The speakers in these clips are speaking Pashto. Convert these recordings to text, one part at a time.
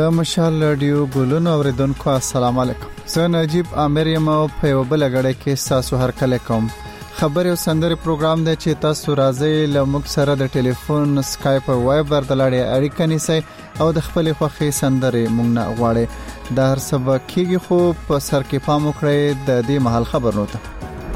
د مشال رادیو ګلونو اوریدونکو السلام علیکم. زه نجیب امیر یم او په یو بل غړې کې تاسو هر کله کوم خبر او سندري پروګرام دی چې تاسو راځي له موږ سره د ټلیفون سکایپ او وایبر د لارې اړیکه نیسئ او د خپل خوښي سندري موږ نه غواړئ. د هر سبا کېږي خو په سر کې پام وکړئ د دې محل خبرونو ته.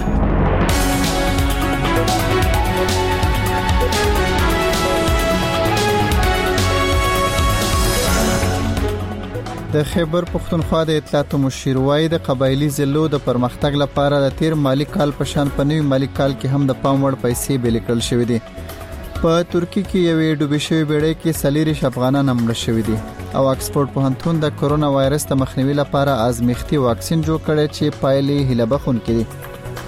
د خیبر پختونخوا د اطلاعات مشیر وایي د قبایلی ضلعو د پرمختګ لپاره د تیر مالی کال په شان په نوي مالی کال کې هم د پام وړ پیسې بیل کړل شوې دي. په ترکی کې یوې ډوبې شوې بیړۍ کې 40 افغانان مړه شوي دي او اکسفورد پوهنتون د کرونا وایرس د مخنیوي لپاره ازمیښتي واکسین جوړ کړی چې پایلې هیله بخښونکې دي.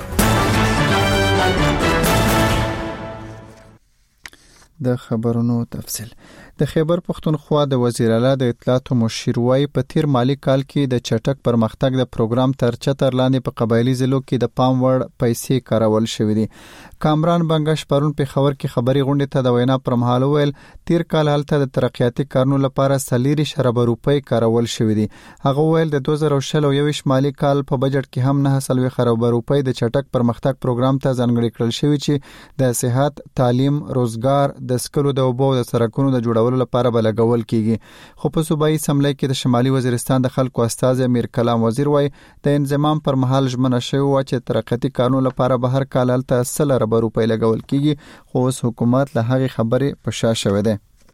د خبرونو تفصیل. د خیبر پختونخوا د وزیر اعلی د اطلاعات مشیر وایي په تیر مالی کال کې د چټک پرمختګ د پروګرام تر چتر لاندې په قبایلی ضلعو کې د پام وړ پیسې کارول شوې دي. کامران بنگش پرون په خبر کې خبري غونډه ته د وینا پر مهال ویل تیر کال هلته د ترقیاتي کارونو لپاره 40 ارب روپۍ کارول شوې دي. هغه ویل د 2021 مالی کال په بجټ کې هم 9 ارب روپۍ د چټک پرمختګ پروګرام ته ځانګړي کړل شوی چې د صحت، تعلیم، روزګار، د سکلو د اوبو د سرکونو د جوړولو لپاره بلګول کیږي. خو په صوبایي اسمبلی کې د شمالي وزیرستان د خلکو استاذ امیر کلام وزیر وایي د انضمام پر مهال ژمنه شوی و چې ترقیاتي کارونو لپاره به هر کال هلته 100 ارب روپۍ لګول کیږي، خو اوس حکومت له هغې خبرې په شا شوی دی.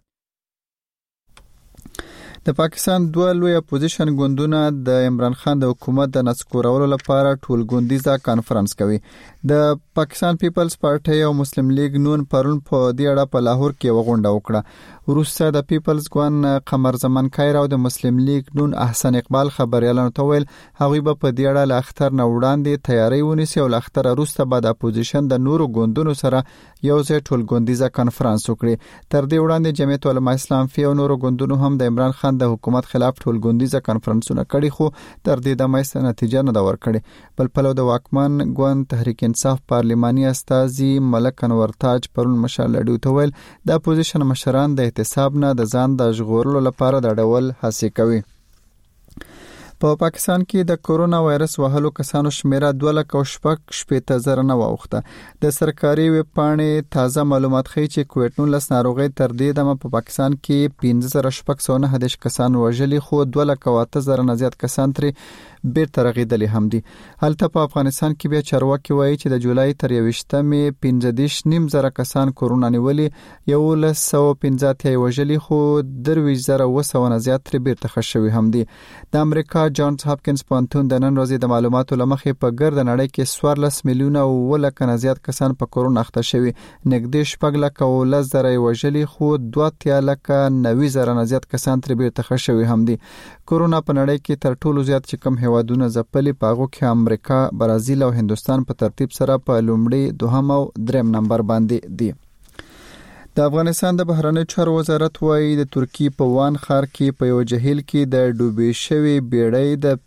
د پاکستان دوه لوی اپوزیشن ګوندونه د عمران خان د حکومت د نسکورولو لپاره ټولګوندیزه کانفرنس کوي. د پاکستان پیپلز پارټي او مسلم لیگ نون پرون په دې اړه په لاهور کې وغونډه وکړه. وروسته د پیپلز ګوند قمر زمان خیر او د مسلم لیگ نون احسن اقبال خبريالانو ته ویل هغوی به په دې اړه له اختر نه وړاندې تیاری ونیسي او له اختر وروسته به د اپوزیشن د نورو ګوندونو سره یو ځای ټولګوندیزه کانفرنس وکړي. تر دې وړاندې جمعیت العلماء اسلام فی او نورو ګوندونو هم د عمران خان د حکومت خلاف ټولګوندیزه کانفرنسونه کړي خو تر دې دمه هیڅ نتیجه نه دا ورکړي. بل پلو د واکمن ګوند تحریک انصاف پارلماني استازي ملک انور تاج پرون مشال لډو ته ویل د اپوزیشن مشران د احتساب نه د ځان د ژغورلو لپاره د ډول هڅې کوي. په پاکستان کې د کرونا وایرس وهلو کسانو شمیره 2,60,000 نه واوښته. د سرکاري ویب پاڼې تازه معلومات ښیي چې کووډ-19 ناروغي تر دې دمه په پاکستان کې 15,619 کسان وژلي خو 2,08,000 نه زیات کسان ترې بیرته رغیدلي هم دي. هلته په افغانستان کې بیا چارواکي وایي چې د جولای تر 21مې 15,000 کسان کرونا نیولي، 1,115 وژلي خو 23,200 نه زیات ترې بیرته ښه شوي هم دي. د امریکا جانز هاپکینز پوهنتون د نن ورځې د معلوماتو له مخې په ګرد نړۍ کې 14 میلیونه او 1 لک نه زیات کسان په کرونا اخته شوي، نږدې 6 لک او 10,000 وژلي خو 2 لک 90,000 نه زیات کسان ترې بیرته ښه شوي هم دي. کرونا په نړۍ کې تر ټولو زیات چې کوم هیوادونه ځپلي په هغو کې امریکا، برازیل او هندوستان په ترتیب سره په لومړي، دوهم او دریم نمبر باندې دي. د افغانستان د بهرنیو چارو وزارت وایي د ترکی په وان ښار کې په یو جهیل کې د ډوبې شوې بیړۍ د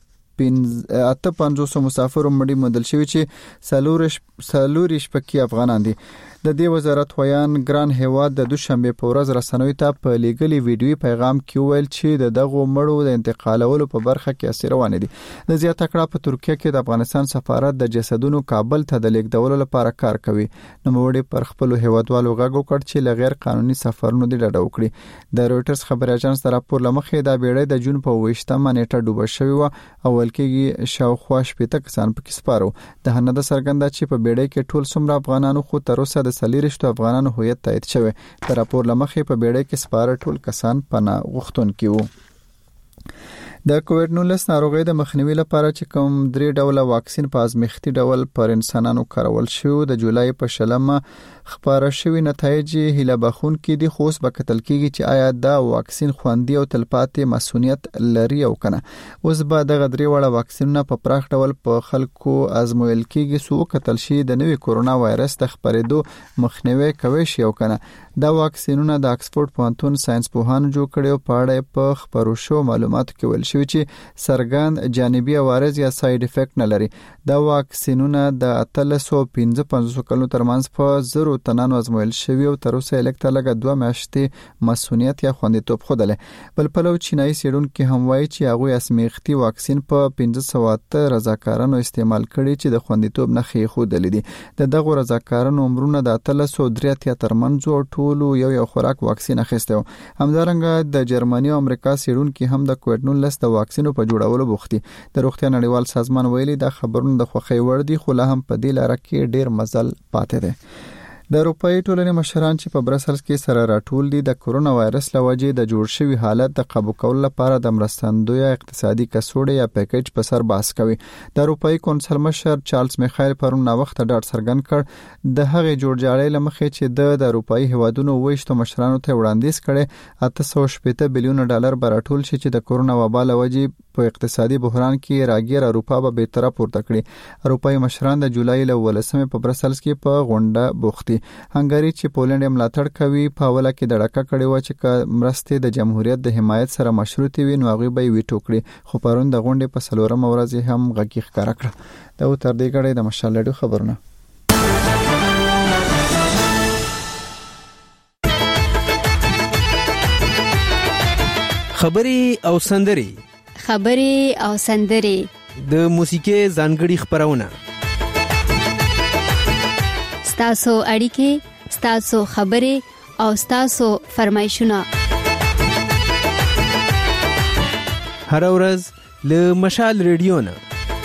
58 مسافرو مړي موندل شوي چې 4 شپږ افغانان دي. د دې وزارت ویان ګران هیواد د دوشنبه په ورځ رسنوي ته په لیګلي ویډیوي پیغام کې ویل چې د دغه مړو د انتقالولو په برخه کې اسیر روان دي. د زیاته کړه په ترکیه کې د افغانستان سفارت د جسدونو کابل ته د لیږدولو لپاره کار کوي. نوموړي پر خپل هیوادوالو غږ وکړ چې له غیر قانوني سفرونو د ډډه وکړي. د رويټرز خبري اژانس د راپور لمخې د بیړۍ د جون په 28مه نیټه ډوبه شوې و او ولکې شاوخوا 80 کسان پکې سپارو. د هنده سرګنده چې په بیړۍ کې ټول څومره افغانانو خو تر اوسه د 40 افغانانو هویت تایید شوی. د راپور لمخې په بیړۍ کې سپاره ټول کسان پناه غوښتونکي وو. د کووډ-19 ناروغۍ د مخنیوي لپاره چې کوم 3 ډوله واکسین په ازمیښتي ډول پر انسانانو کارول شو د جولای په 20 خبره شوی نتایج هیله بخښونکي دي، خو اوس به کتل کیږي چې آیا دا واکسین خوندي او تلپاتې مسؤلیت لري او کنه. اوس به دغه 3 وړه واکسینونه په پراخ ډول په خلکو ازمویل کیږي سو کتل شي د نوې کرونا وایرس د خپرېدو مخنیوي کوي شي او کنه. دا واکسینونه د اکسفورد پوهنتون ساينس پوهانو جوړ کړي او په اړه په خبرو شو معلوماتو کې ویل شوی چې سرګند جانبي عوارض یا ساید افیکټ نه لري. دا واکسینونه د 355 کلونو ترمنځ په 0 تنانو ازمویل شوی او تر اوسه الکته لګه 2 میاشتې مسؤلیت یا خوندیتوب خوده. بل پلو چینایي سیډونکو هم وایي چې هغه اسمیختي واکسین په 1500 رضاکارانو استعمال کړي چې د خوندیتوب نښې خوده لیدي. دغه رضاکارانو عمرونه د 383 ترمنځ ټولو یو خوراک واکسین اخیسته. همدارنګه د جرمني او امریکا سیډونکو هم د کووډ 19 د واکسینو په جوړولو بوختي. د روغتیا نړیوال سازمان ویلي دا خبرونه د خوخي وړ دي، خو لا هم په دې لار کې ډیر مزل پاتې دی. د اروپאי ټولنې مشران چې په برسلز کې سره راټول دي د کرونا وایرس لوجې د جوړ شوی حالت د قابو کولو لپاره د مرستندوی اقتصادي کڅوړې یا پیکیج په سر بحث کوي. د اروپאי کونسل مشر چارلز میخایل پرون نا وخت ډاډ څرګند کړ د هغه جوړجاړی لمخې چې د اروپאי هیوادونو وښتو مشرانو ته وړاندیز کړي 880 بلیون ډالر براټول شي چې د کرونا وبا لوجې په اقتصادي بحران کې راګیر اروپا به به طرف ورته کړي. اروپאי مشران د جولای ل 18 په برسلز کې په غونډه بوختي. هنګری چې پولند ملاتړ کوي په اوله کې د ډکه کړي و چې مرستې د جمهوریت د حمایت سره مشروط وي نو هغه به ویټو کړي. خو پرون د غونډې په سلورم ورځ هم غږی ښکارا کړ. دا تر دې غړې د مشال لډو خبرونه. خبري او سندري د موسیقي ځانګړي خبرونه. ستاسو اړیکې، ستاسو خبرې او ستاسو فرمایشونه هر ورځ له مشال ریډیو نه.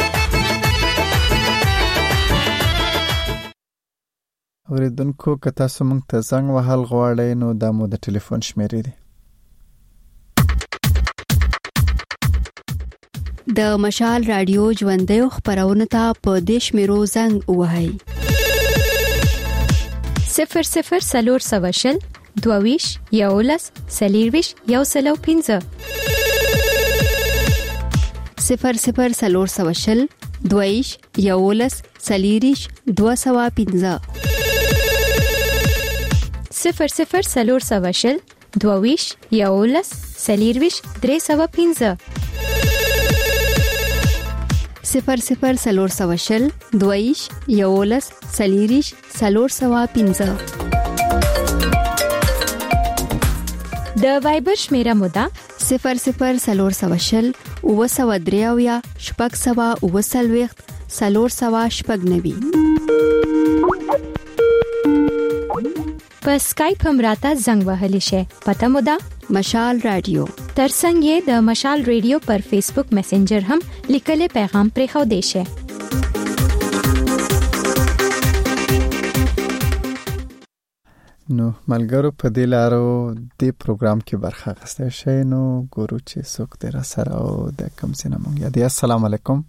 اوریدونکو که تاسو موږ ته زنګ وهل غواړئ نو دا مو د ټلیفون شمیرې دي. د مشال رادیو ژوندۍ خبرونه ته په دیش میرو زنګ وهاي 00 سلور سواشل دوویش یولس سلیرویش یوسلو 15 00 سلور سواشل دوویش یولس سلیریش 215 00 سلور سواشل دوویش یولس سلیرویش 315 00 سلور سواشل دویش یولس سلیریش سلور سوا 15 د وایبر شمیره مودا 00 سلور سواشل او سوا دریاویا شپږ سوا او سلويخت سلور سوا شپږ نوي. په سکایپ هم راته زنګ وهلی شي. پته مودا مشال رادیو. ترڅنګ یې د مشال رادیو پر فیسبوک میسنجر هم لیکل پیغام پرې خو دی شي. نو ملګرو په دې لارو د پروګرام کې برخه اخیسته شي. نو ګورو چې څوک در سره او د کوم څه نمونږ یادي. السلام علیکم.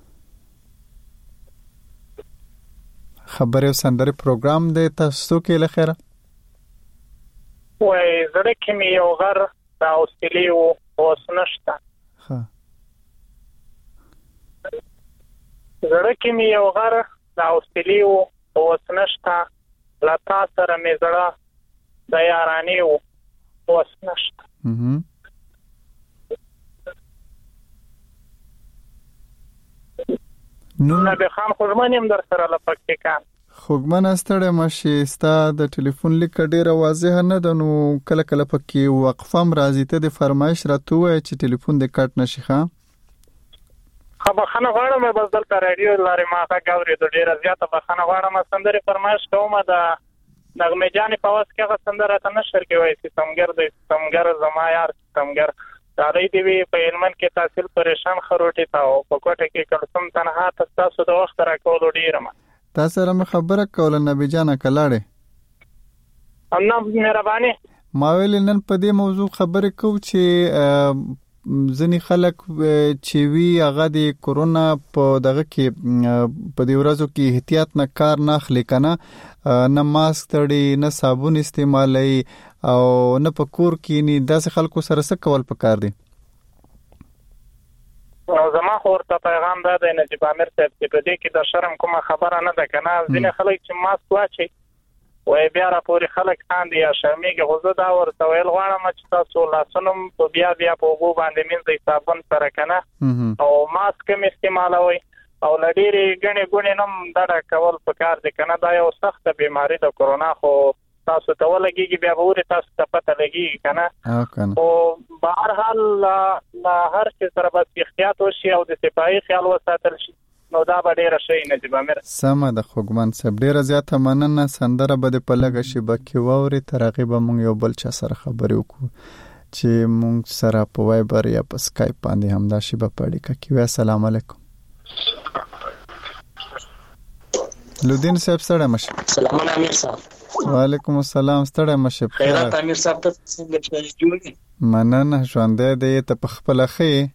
خبرې او سندرې پروګرام دی، تاسو کې لخيره وای زړه کې مې یو غر دا اوسلیو اوس نشته. ها زړه کې مې یو غر دا اوسلیو اوس نشته. لا تاسو سره مې زړه د یارانې اوس نشته. نو نبی خان خوږمن هم در سره لپکې کان خوږمن استړې ماشي ستا د ټلیفون لیک ډیره واضح نه ده. نو کله کله پکې وقفم راځي ته د فرمایش راته وای چې ټلیفون دې کټ نشي. ښه بخښنه غواړم، بس دلته رادیو لارې ما غږ اورېدو ډیره زیاته بخښنه غواړم. سندرې فرمایش کوم د نغمه جانې په واس کې هغه سندره ته نشر کې وای ستمګر د ستمګر زما یار ستمګر داري دی په علمن کې تحصیل پریشان خروټي تا او په کوټه کې کلسم تنها تاسو د وخت راکولو ډیره ما تاسو سره خبره کوله نبی جان کلاړې الله مهرباني. ما ویل نن په دې موضوع خبرې کو چې ځنی خلک چې وی هغه د کورونا په دغه کې په دې ورځو کې احتیاط نه کار نه اخلي کنه، نه ماسک تړي نه صابون استعمالي او نه په کور کې نه داسې خلکو سره څه کول پکار دي. زما خورته پیغام دا دی چې په امر صاحب په دې کې د شرم کومه خبره نه ده کنه. ځینې خلک چې ماسک واچي وای بیا را پورې خلک خاندي یا شرمېږي خو زه دا ورته ویل غواړم چې تاسو لاسونه په بیا په اوبو باندې مینځئ صابون سره که نه او ماسک هم استعمالوئ او له ډېرې ګڼې ګوڼې نه هم ډډه کول پکار دي که نه دا یو سخته بیماري د کرونا خو تاسو ته ولګېږي بیا به ورې تاسو ته پته لګېږي که نه خو به هر حال له هر څه سره بس احتیاط وشي او د صفایي خیال وساتل شي نو دا به ډېره ښه وي نجیب امیر. سمه ده خوږمن صاحب، ډېره زیاته مننه. سندره به دې په لږه شیبه کې واورې، تر هغې به موږ یو بل چا سره خبرې وکړو چې موږ سره په وایبر یا په سکایپ باندې همدا شیبه په اړیکه کې وي. السلام علیکم. لودین صاحب ستړی مشه. سلام امیر صاحب. وعلیکم السلام. ستړی مشه. خیرات امیر صاحب ته څنګه جوړ؟ مننه، ژوندی دی. ته په خپله ښه یې؟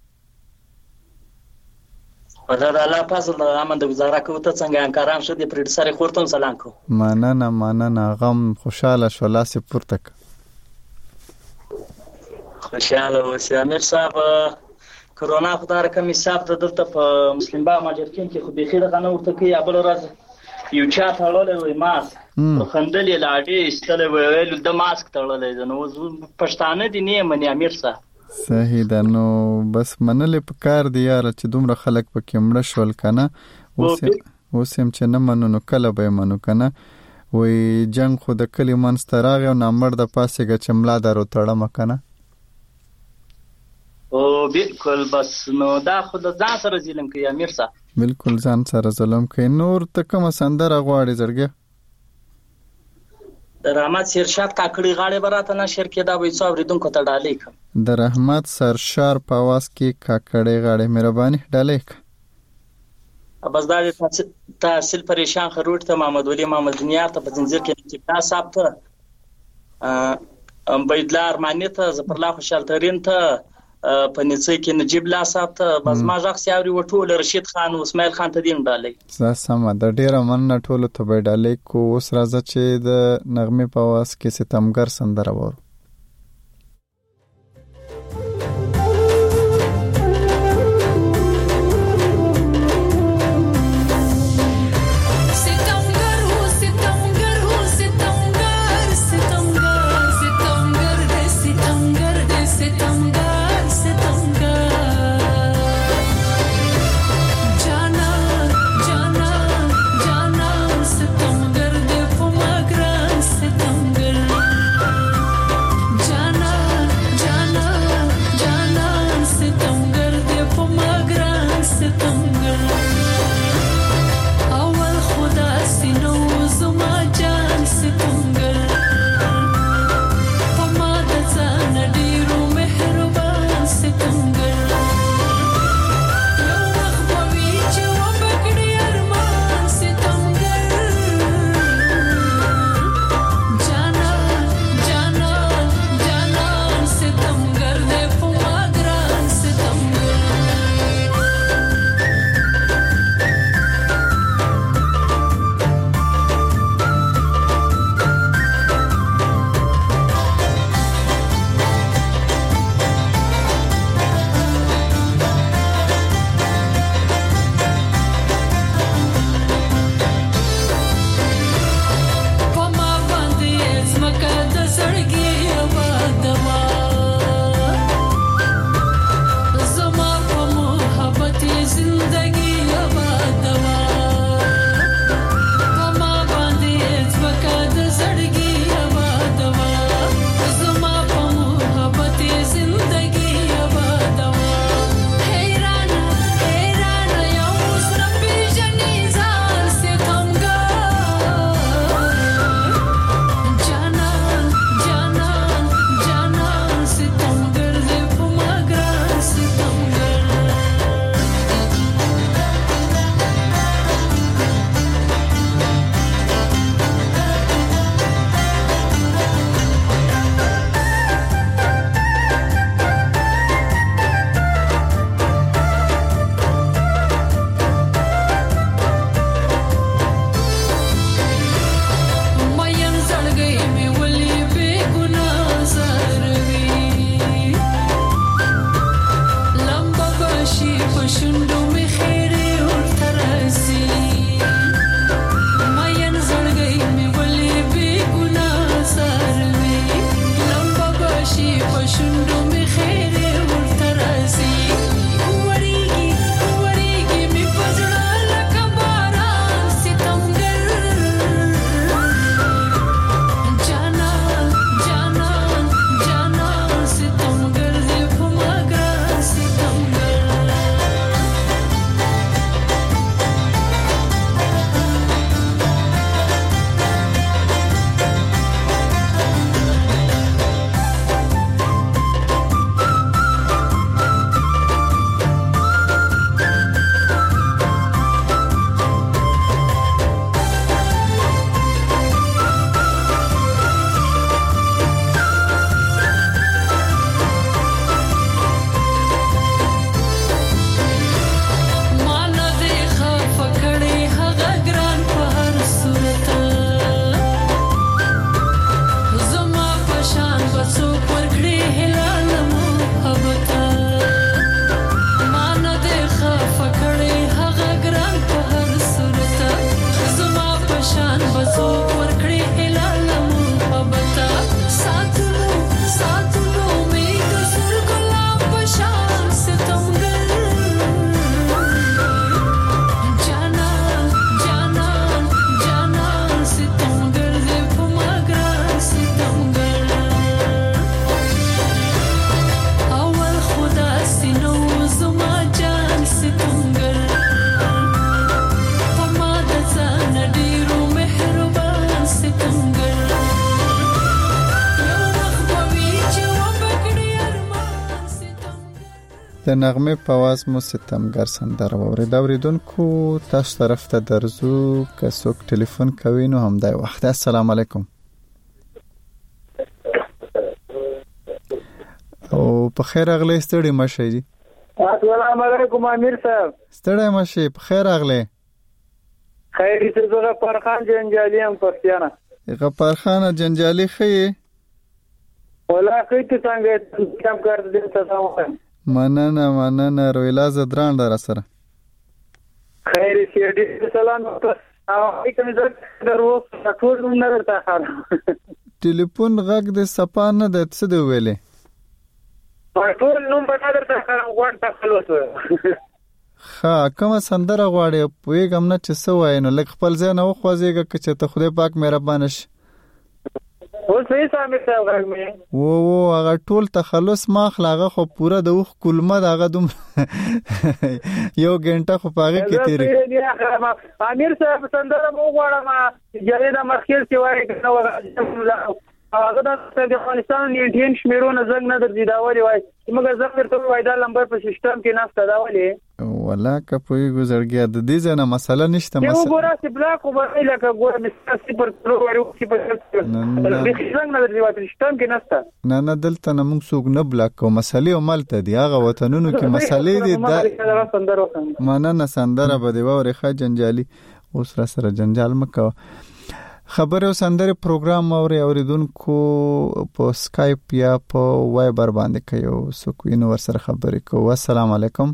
خدا د الله فضل د امن د گزاره کوو. ته څنګه همکاران ښه دي؟ پروډوسر یې خور ته هم سلام کوو. مننه. غم خوشحاله شو، لاس یې پورته کړه. خوشحاله اوسې امیر صاحب. کرونا خو دا رقم حساب ته دلته په مسلم باغ ماجرکین کې خو بیخي دغه نه ورته کوي. بله ورځ یو چا تړلی وی ماسک، په خندل یې لاډې ایستلی وی، ویل د ماسک تړلی دی. نو پښتانه دي نه یې مني امیر صاحب. صحیح ده. نو بس منلې په کار دی یاره چې دومره خلک پکې مړه شول که نه. اوس هم چې نه منو نو کله به یې منو که نه. وی جنګ خو د کلي منځ ته راغی او نامرده پاسېږه چې ملا درو تړمه که نه. او بالکل. بس نو دا خو د ځان سره ظلم کوي امیر صاحب. بالکل ځان سره ظلم کوي. نور ته کومه سندره غواړې زړګیه؟ د رحمت سرشاد کاکړي غاړې به راته نشر کېدا وایي څو اورېدونکو ته ډالۍ کړم. د رحمت سرشار په آواز کې کاکړي غاړې مهرباني ډالۍ کړه. بس دا د تحصیل پریشان خروټ ته، محمد ولی محمد دنیا ته، په زنځیر کې نجیب صاحب ته، بيدلا ارمانی ته، ظفرالله خوشحال ترین ته، په نڅۍ کې نجیب الله صاحب ته. بس ما غږ سیاوري وټول رشید خان او اسماعیل خان ته دین ډالۍ. زه سمه د ډیره مننه ټولو ته به ډالۍ کو. اوس راځه چې د نغمې په آواز کې ستمګر سندره وورو. د نغمه په आवाज مو ستمګر سندره ووري دا ورېدونکو تاسو طرف ته درځو که څوک ټلیفون کوي نو هم دا وخت. السلام علیکم. او په خیر اغله ستړي مشه دي. السلام علیکم امیر صاحب. ستړي مشه په خیر اغله. خیر دې زه غفار خان جنجالي هم پښتانه. غفار خان جنجالي خې ولا کې ته څنګه کم کار دې تاسو مننه رویلا زدران در سره. خیر دې سلام او کوم ځای درو ټول نوم نه درته خاله. ټلیفون غږ د سپانه د څه دی ویلې ټول نوم به درته خاله غوړ تاسو وته. ها کومه سندره غواړي پوهیږم نه چې څه وایي نو لږ خپل ځای نه وخوځېږه که چې ته خدای پاک مهربانه شي. اوس یې سامي صاحب غږ مې وو هغه ټول تخلص ما خلاغه خو پوره د وخ کلمه دغه دوم یو غنټه خو پاغه کې تیری. امیر صاحب سندره مو غواړم جریده مخکې چې وایي هغه د افغانستان انډین شمیرونه زنګ نه درځي دا وایي موږ زنګ ورته وایي دا لمبر په سیستم کې نشته دا وایي ولا کپوی گزرګیا د دې ځنه مسله نشته. یو ګوره چې بلاک وبای لکه ګوره مستاسي پر پروګرام کې په زنګ نه درځي په سیستم کې نشته. نه دلته نه موږ څوک نه بلاک کو مسلې او ملته دی هغه وطنونو کې مسلې دي دا مننه سندره به دی وره ښه جنجالي اوس را سره جنجال مکو. خبر او سندره پروګرام اوریدونکو په سکایپ یا په وایبر باندې کوي سو کوینو ور سره خبرې کوو. السلام علیکم.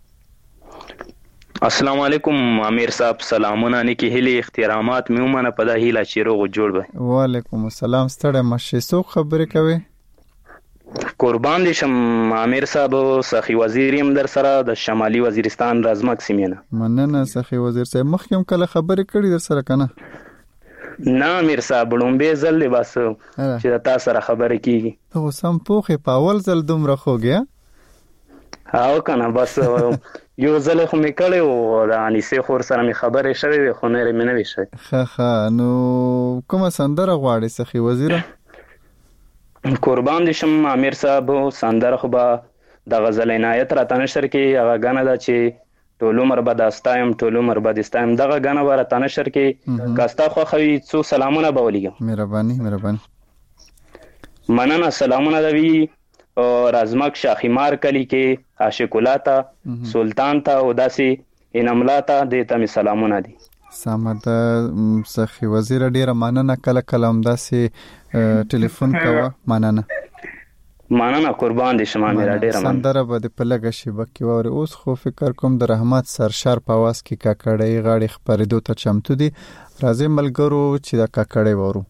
السلام علیکم امیر صاحب. سلامونه نیکی هلی احترامات مې ومنه په دا هیله چې روغ جوړ به. وعلیکم السلام. ستړی مشه سو خبرې کوي قربان دي شم امیر صاحب. سخی وزیریم در سره د شمالي وزیرستان رازمک سیمینه. مننه سخی وزیر صاحب. مخکې کله خبرې کړې در سره کنه؟ نه امیر صاحب لومبه ځل دی بس چې تاسو سره خبرې کیږي. ته سم پوخې په اول ځل دومره خوږه او کنه بس یو ځل خو مې کړی او د انیسې خور سره مې خبرې شوې خو نه مې نه وی شوې. ښه نو کومه سندره غواړې سخی وزیره؟ قربان دي شم امیر صاحب. سندره خو به د غزل عنایت راته نشر کې هغه غانه ده چې ټول عمر به داستایم ټول عمر به داستایم دغه غانه به راته نشر کې کاستا خو خوي څو سلامونه به ولېږم. مهرباني مننه سلامونه دوی او رازمک شاخیمار کلی کې عاشق ولاتا سلطان ته او داسې انملاتا د ته سلامونه دي. سمد سخی وزیر ډیره مننه کله کلام داسې ټلیفون کوه. مننه قربان دي شما میرا ډیره مننه. سندره به د پلګه شی بکی وره اوس خو فکر کوم د رحمت سرشار په आवाज کې کاکړی غاړي خبرېدو ته چمتو دي. راځي ملګرو چې د کاکړی وورو.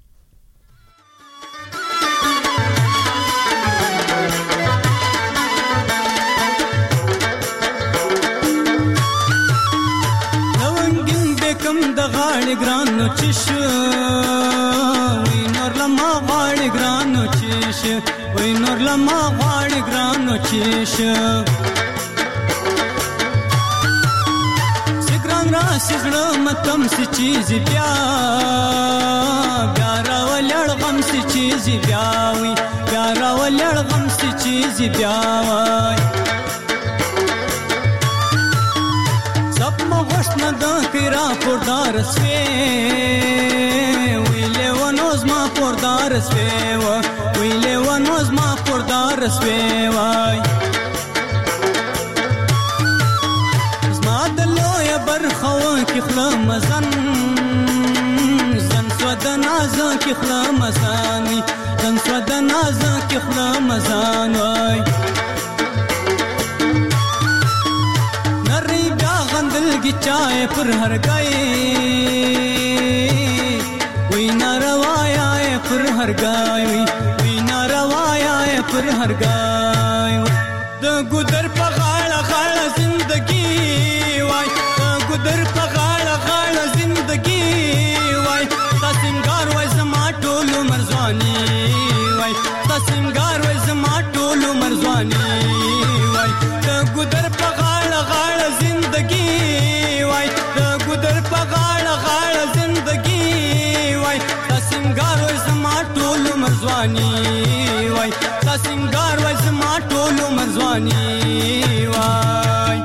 غاړي ګرانو چش وي نور لما غاړي ګرانو چش وي نور لما غاړي ګرانو چش سګران را سګړ متم سي چیز بیا بیا را ولړ غم سي چیز بیا وي بیا را ولړ غم سي چیز بیا وي غشنا دا کرا پردار سوی ویلی ونوز ما پردار سوی ویلی ونوز ما پردار سوی وای زما دلوی برخوا کی خلم زن زن سود نازا کی خلم زن زن سود نازا کی خلم زن وای دلگی چائے پر ہر گئے وی نہ روایا پر ہر گائے وی نہ روایا پر ہر گائے د گدر پغاڑ غاڑ زندگی وای د گدر پغاڑ غاڑ زندگی وای تاسمگار وای زما ټولو مرزوانی وای تاسمگار وای زما ټولو مرزوانی وای د گدر پغاڑ غاڑ زندگی وای د ګدر په غاړه غاړه زندگی وای تاسمګار وای زما ټول مرزوانی وای ستا سنگار وای زما ټول عمر ځواني وای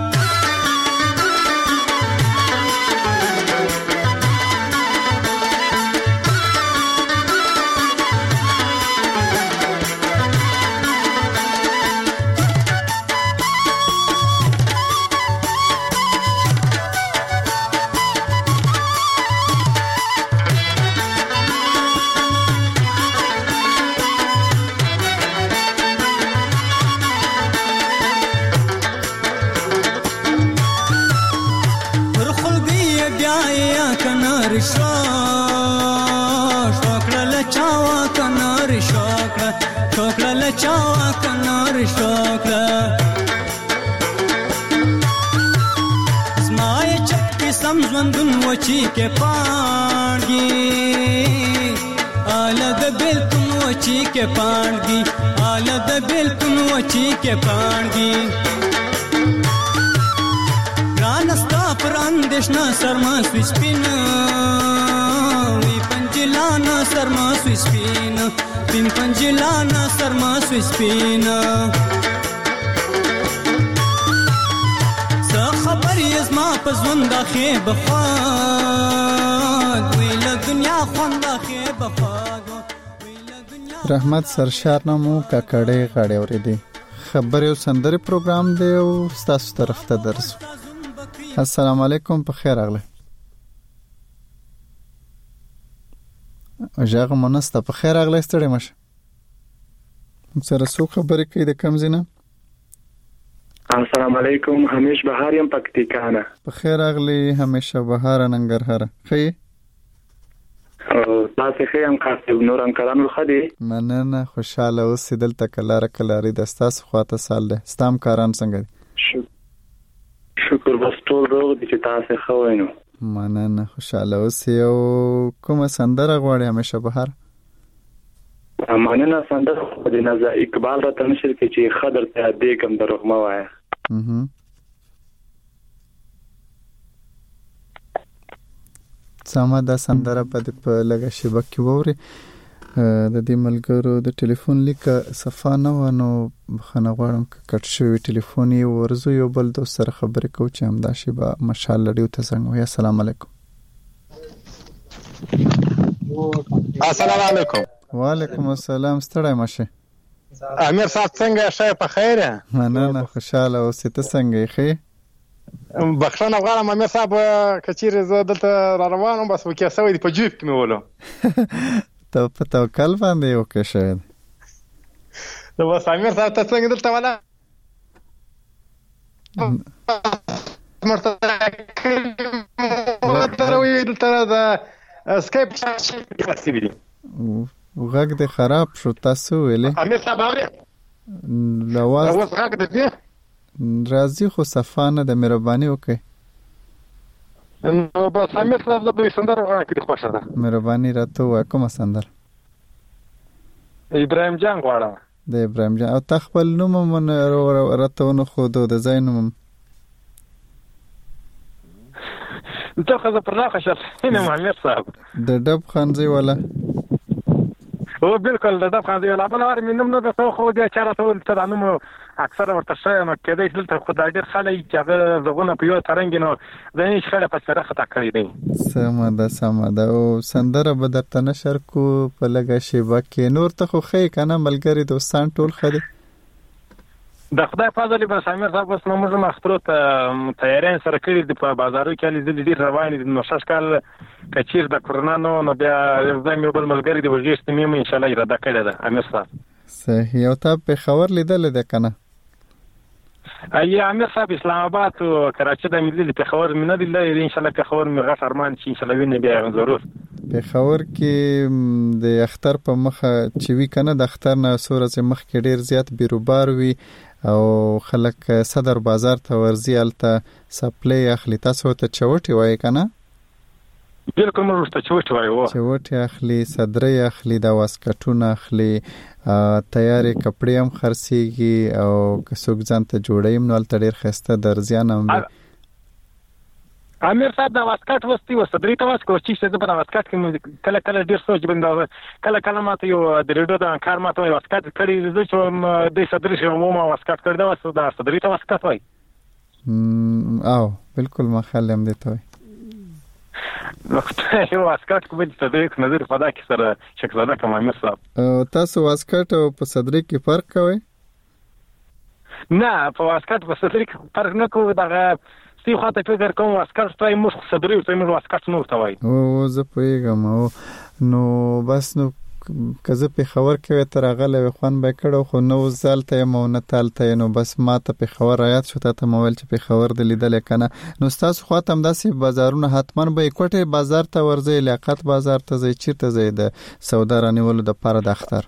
چاوا کنار شوکړه زما یې چپ کې سم ژوندون وچی کې پاڼګي آله د بیلتون وچی کې پاڼګي آله د بیلتون وچی کې پاڼګي رانستا پراندشنا سرما سوي سپینا وی پنجلانا سرما سوي سپینا پین پنجلانا سرما سوي سپینا څه خبر یې زما په ژوند اخې بخواد ویله دنیا خوند اخې بخواد رحمت سرشار نامو کاکړې غاړې اورېدې خبرې او سندرې پروګرام دی او ستاسو طرف ته درځو السلام علیکم په خیر راغله اجازه مونسته په خیر راغله ستړي مشه سره څو خبرې کوي د کم زینه السلام علیکم همیش بهار یم پکتیکانه په خیر راغلی همیشه بهار ننګرهار خی او تاسو خیم خاصه نور انکرانو خدي مننه خوشاله اوسې دلته کلاره کلاري د تاسو خواته سال ده ستام کاران څنګه دي شکر بس ټول روغ دي چې تاسو خو وینو مننه خوشاله اوسې او کومه سندره غواړې همیشه بهار مننه سندره خو د نزا اقبال را تنشر کې چې خضر ته دې کوم دروغمه وای سما دا سندره په لګه شبکې ووري د دې ملګرو د ټلیفون لیک صفه نه ونه خنه غواړم کټ شوی ټلیفون یې ورزو یو بل دوست سره خبرې کو چې هم دا شی به مشال لړیو ته څنګه وي السلام علیکم السلام علیکم وعلیکم السلام ستړی مشه امیر صاحب څنګه شې په خیر مننه خوشاله اوسې ته څنګه یې خې بخښنه غواړم امیر صاحب کچیر زه دلته را روانم بس وکیا سوي دی په جیب کې مې ولو ته په توکل باندې یو کې شاید نو بس امیر صاحب ته څنګه دلته ولا مرته وی دلته دا اسکیپ چې غږ دې خراب شو تاسو ویلې امیر صاحب اوري لواز غږ دې راځي خو صفانه د مهرباني وکي نو بس امیر صاحب د سندر کې خوښه ده مهرباني راته وکم سندر ابراهيم جان غواړم د ابراهيم جان او تخپل نوم من راته ونه خو د زینوم ته خو پر راخه شې نه امیر صاحب د ډب خانزي ولا او بالکل د ډب خانزي ولا بل ور مينم نو ته خو د چاره ټول تر انم اکثر ورته شې نو کېدای شي ته خدای ډېر خلای چې هغه زغونه په یو ترنګ نو د هیڅ خلک په سره خطا کړی دی سم ده او سندره به درته نشر کو په لګه شی باکې نور ته خو خې کنه ملګری دوستان ټول خدي د خدای فضل به سامر صاحب اوس موږ مخبرو ته تیارین سره کړی د په بازارو کې لیدل دي روان دي نو شش کال کچیر د کرونا نو بیا زموږ بل ملګری دی ورجېست مې ان شاء الله اراده کړې ده امیر صاحب صحیح او ته په خبر لیدل ده کنه یا امیر صاحب اسلام آباد او کراچي د ملي په خبر مې نه دی ان شاء الله په خبر مې غف ارمان چې ان شاء الله ویني بیا ضرور په خبر کې د اختر په مخه چې وی کنه د اختر نه سورې مخ کې ډیر زیات بیروبار وی او خلک صدر بازار ته ورزي الته سپلای اخلي تاسو ته چوټي وای کنه بالکل موږ ته چوټي وای چوټي اخلي صدرې اخلي د واسکټونه اخلي تیارې کپڑے هم خرڅيږي او کڅوګ ځان ته جوړیم نو الته ډیر خسته درځيان هم امیر صاحب د واسکټ وستي وسدري ته واسکو چې څه په واسکټ کې کله کله ډیر سوچ بنده کله ماته یو د ریډیو د کار ماته واسکټ کړی د چې د صدري شومو ما واسکټ کړی دا وسو د صدري ته واسکټ وای او بالکل ما خیال هم دیته وای نو یو واسکټ کوم چې صدري نظر فدا کې سره شکلانه کوم امیر صاحب تاسو واسکټ او په صدري کې فرق کوئ نه په واسکټ په صدري کې فرق نه کوي دغه سی خاطر فکر کوم واسکټ ته مخ صدري ته مخ واسکټ نور ته وای او زه پوهیږم نو بس نو کزه په خبر کې تر غلې خوان به کړو خو نو زالته مو نه تالته نو بس ما ته په خبر رايات شو ته موبایل چې په خبر د لیدل کنه نو تاسو خو ته هم داسې بازارونه حتمان به کوټه بازار ته ورځي لیاقت بازار ته ځي چیرته ځي د سودا رانیولو د پاره د اختر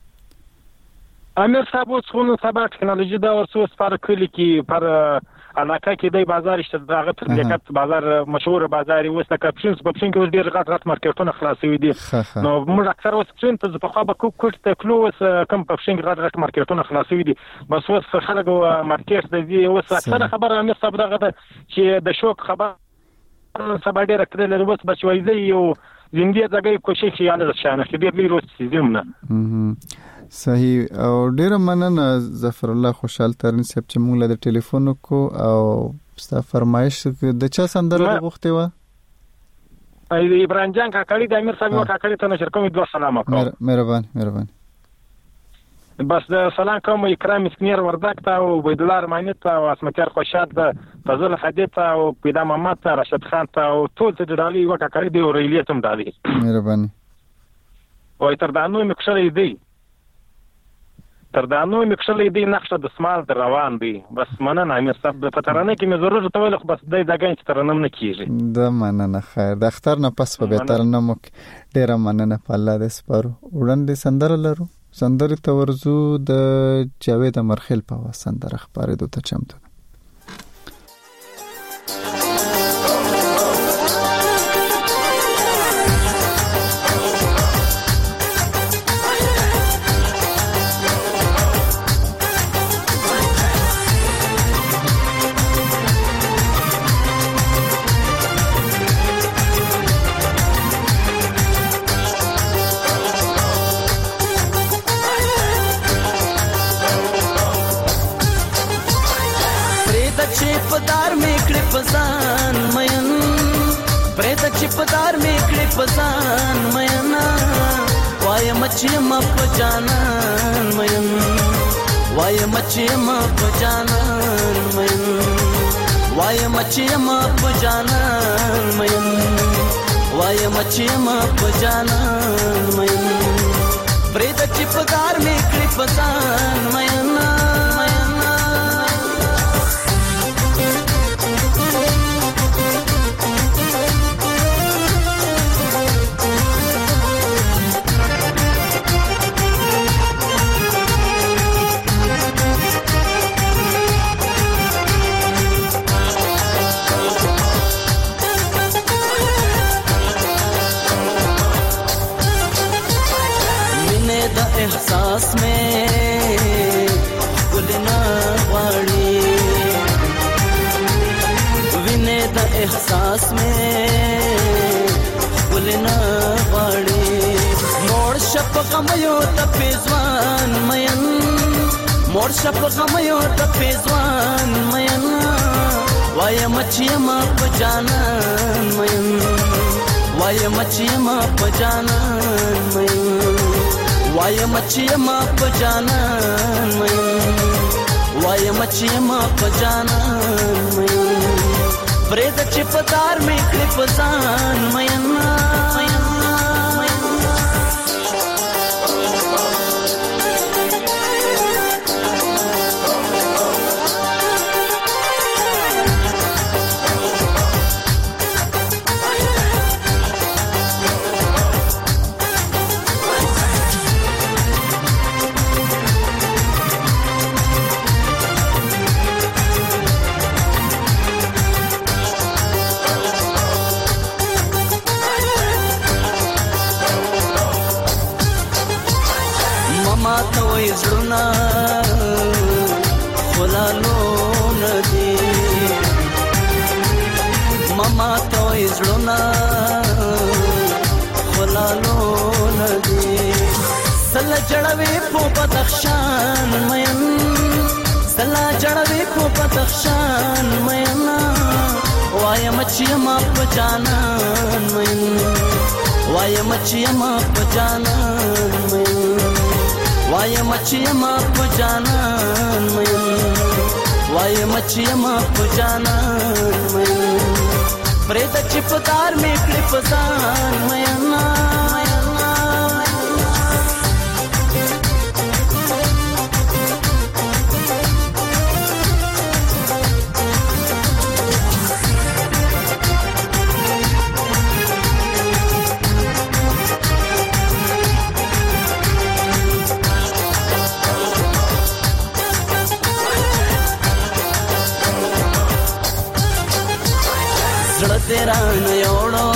امیر صاحب څونه سبا ټکنالوژي دا ورسو سپار کلی کې پر علاقه کې د بازار شته دغه پر لیاقت بازار مشهور بازار وسته کپشنز په پښین کې ډیر غټ مارکیټونه خلاصوي دي نو موږ اکثر اوس پښین ته په خوا به کوټ ته کلوس کم په پښین کې غټ مارکیټونه خلاصوي دي بس اوس خلک مارکیټ دی اوس اکثر خبره امیر صاحب دغه چې د شوک خبر سبا ډیر کړل اوس بچوي دی یو زندګي دغه کوشش یې اله شانه چې ډیر لري سیزمنه صحیح او ډیر مننه ظفر الله خوشحال ترنی صاحب چې موږ له ټلیفون کو او ستا فرمایش د چا سندره غوښتي و ابراهیم جان کاکړي د امیر صاحب کاکړي ته نشر کوم دوه سلام کوم مهرباني بس د سلام کوم اکرام اسکنیر وردک ته او عبدالله رحمانی ته او اسمتیار خوشاد ته فضل حدیث ته او پیدا محمد ته راشد خان ته او ټول ته ډالي و کاکړي دی او ریلیت هم دالي مهرباني او تر دانو مکشلې دی تر دانو مکشلې دی نقشه د سمال در روان دی بس مننه امیر صاحب په ترانه کې مې ضرورت ته ویل خو بس د دغه چې ترانم نه کیږي د مننه خیر د اختر نه پس په به ترانه مو ډیره مننه په الله دې سپارو وړاندې سندره لرو سندره تورزو د جاوید امرخیل په سندره خبرې دوته چمتو चिपदार में क्लिप बसान मयना वाय मच्छी मप जानन मयन वाय मच्छी मप जानन मयन वाय मच्छी मप जानन मयन वाय मच्छी मप जानन मयन प्रेत चिपदार में क्लिप बसान मयना एहसास में गुलना वाड़ी विने द एहसास में गुलना वाड़ी मोड़ शप कमयो तपेजवान मयन मोड़ शप कमयो तपेजवान मयन वाय मच्छी मा पजानन मयन वाय मच्छी मा पजानन मयन वाय मच्छी माप जानन मयन वाय मच्छी माप जानन मयन प्रेत चिपदार में क्लिप सान मयन زړونه خلالو ندي ماما مينا خلالو ندي سل جړوي په بدخشان مين سل جړوي په بدخشان مينا وای مچي ما په جانان مين وای مچي ما په جانان مين وای مچي ما په جانان مين وای مچي ما په جانان مين پرې د چپدار می کړې پسان مینا तेरा नयोड़ो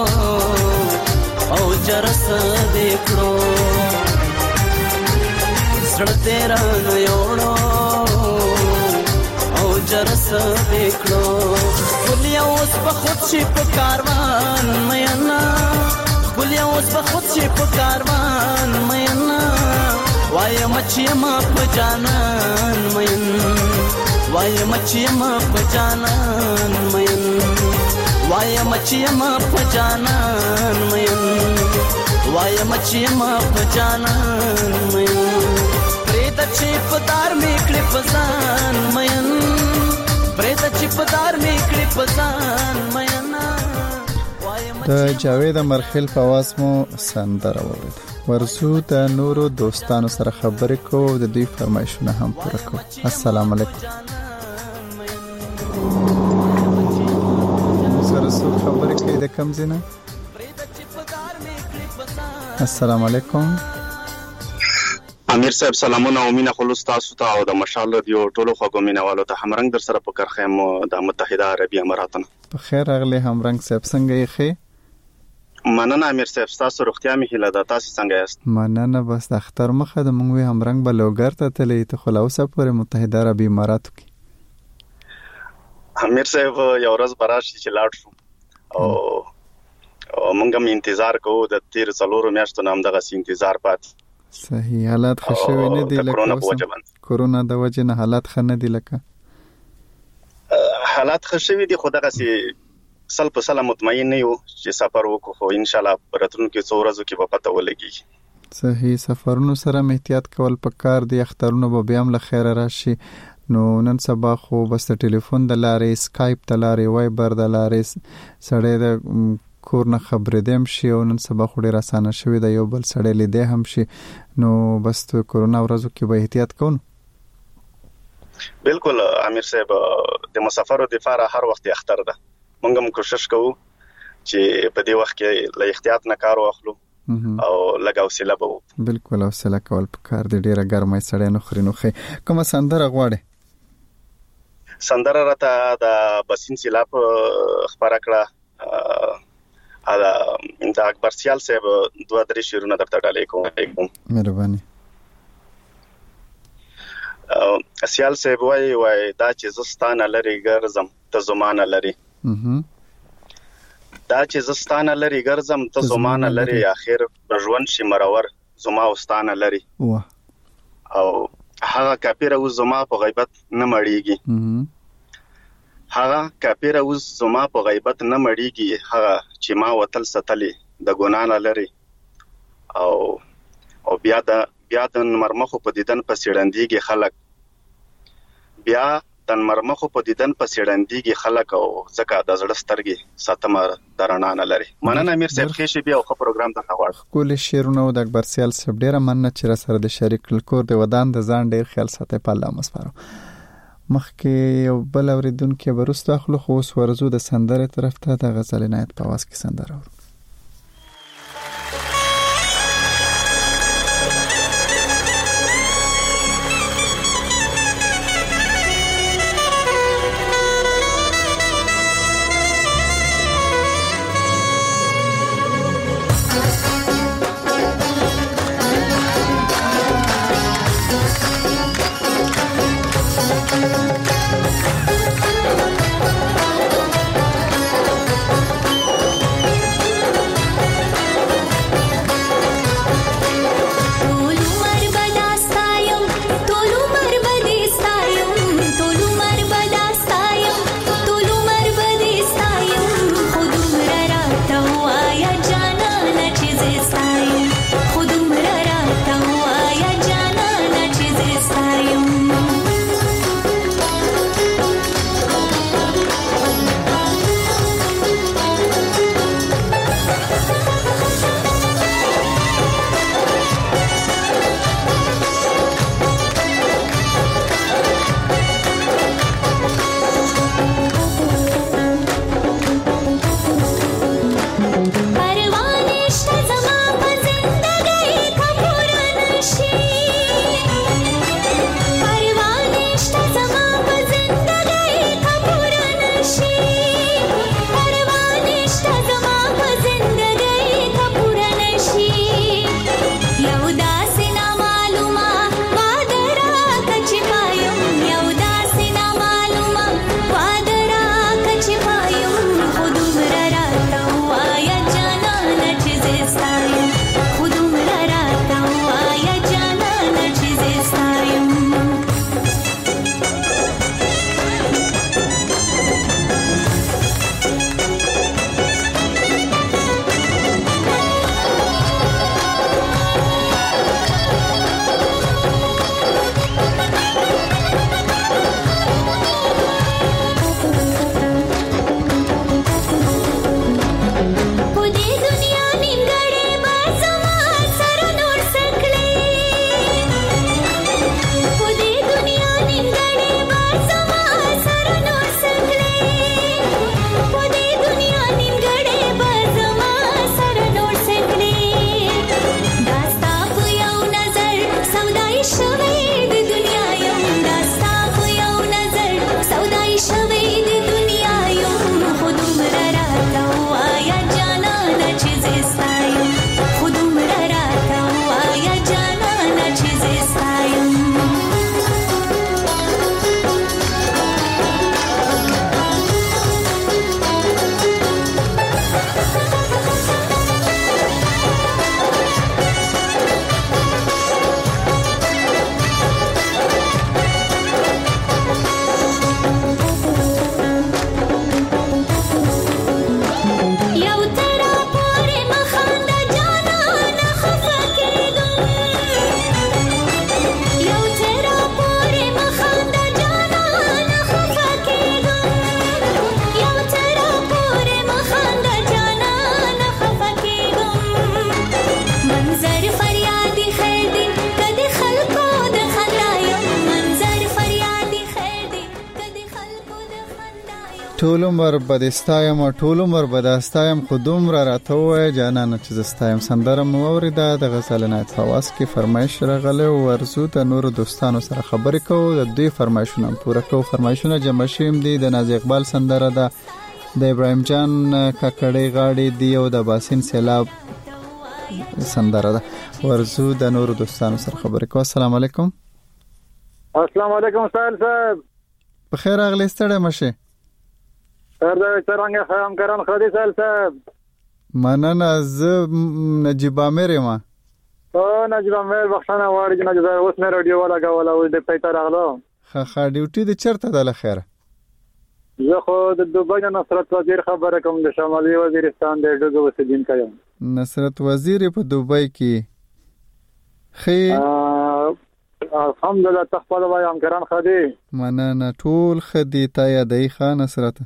औ जरस देखड़ो सड़ तेरा नयोड़ो औ जरस देखड़ो खुलिया उस बखुद छिप कारवान मैना खुलिया उस बखुद छिप कारवान मैना वाय मच्छी माप जानन मैन वाय मच्छी माप जानन मैन वाय मच्छी माप जानन मैन वाय मच्छी माप जानन मैन प्रेत छिपदार में क्लिपसान मैन प्रेत छिपदार में क्लिपसान मैना د جاوید مرخیل په आवाज مو سندره واورید. ورزو د نورو دوستانو سره خبرې کوو، د دوی فرمایشونه هم پوره کوو. السلام علیکم. خبرې کوي د کم زینه. السلام علیکم. امیر صاحب سلامونه او مینه خلوص تاسو ته او د مشال رادیو ټولو خواږو مینوالو ته. همرنګ در سره په کرخیم د متحده عربی اماراتونو. په خیر راغلی همرنګ صاحب، څنګه یې ښه؟ مننه امیر صاحب، تاسو روغتیا مې هیله ده. تاسو څنګه یاست؟ مننه. بس د اختر مخه د مونږ همرنګ به لوګر ته تللی ته خلاصه پورې متحده عربی اماراتو کې. امیر صاحب یو ورځ براشي چې لاړ شو او مونږ هم انتظار کوو د تیر څلورو میاشتو نام دغه انتظار پات. صحیح. حالات خشوي نه دي لکه کورونا د وجه نه حالات خنه دي لکه حالات خشوي دي. خو دغه سي سل په سلام مطمئن نه یو چې سفر وکړو، خو ان شاء الله راتلونکو څو ورځو کې به پته ولګي. صحیح. سفرونو سره احتیاط کول پکار دي. اخترونو به بیا هم له خیر راشي. نو نن سبا خو بس ټلیفون د لارې، اسکایپ د لارې، وایبر د لارې سړی د کور نه خبرې دیم شي او نن سبا خو ډیر اسانه شوی د یو بل سړی لیدې هم شي. نو بس ته کورونا ورځو کې به احتیاط کوو. بالکل امیر صاحب، د مسافرو لپاره هر وخت اختر ده. موږ هم کوشش کوو چې په دې وخت کې له احتیاط نه کار واخلو او لږ حوصله به وکړو. بالکل حوصله کول پکار دي. ډیره ګرمه سړی نه خوري. نو خې کومه سندره غواړي؟ سندره راته د بسین سیلاب خبره کړه د اکبر سیال صاحب دوه درې شعرونه درته ډالې کوم. مهرباني. سیال صاحب وای دا چې زستانه لري ګرځم ته زمانه لري، دا چې زستانه لري ګرځم ته زمانه لري، اخر ژوند شي مرور زما واستانه لري. او هغه کاپیره اوس زما په غیبت نه مړیږي، هغه کاپیره اوس زما په غیبت نه مړیږي، هغه چې ما وتل ستلې د ګنا نه لري. او بیا د مرمخو په دیدن په سیړندېږي خلک، بیا د مرمخو په دیدن په سیړندېږي خلک، او ځکه د زړه سترګې ساتمه درنا نه لري. مننه امیر صاحب، ښه شي بیا خو پروګرام ته غواړم. کول شیرونه د اکبر سیال صاحب ډیره مننه چې را سره د شریک کور د ودان د ځان ډیر خیال ساتي. په الله مسپارو. مخکې یو بل اوریدونکو برسته اخلو، خو اوس ورزو د سندره طرف ته د غزل عنایت په आवाज کې سندره ورو. ټول عمر بدستایم ټول عمر بدستایم خودم را راته جانانه چې زستایم سندره مو اوریدا د غزل نایت فواز کې فرمایش راغله ورزو د نور دوستانو سره خبرې کوو د دوی فرمایشونه پوره کوو. فرمایشونه جمع شیم دي د ناز اقبال سندره ده، د ابراهیم جان ککړې غاړي دی او د باسین سیلاب سندره ده. ورزو د نور دوستانو سره خبرې کوو. السلام علیکم. السلام علیکم سال صاحب. بخیر اغلی ستړی مشه. څنګه خام کران خدي سال صاحب. مننه. ز نجیب امیر ما. نجیب امیر بخښنه غواړي چې نجیب اوس مې رادیو ولا غواړه او د پیټر اغلو. خا ډیوټي د چرته د لخره. زه خو د دوبۍ نصرت وزیر خبره کوم د شمالي وزیرستان د ډګو وسدین کایم. نصرت وزیر په دوبۍ کې خې الحمدلله تخپل وای امکران خدي. مننه ټول خدي تا یادای خان نصرت.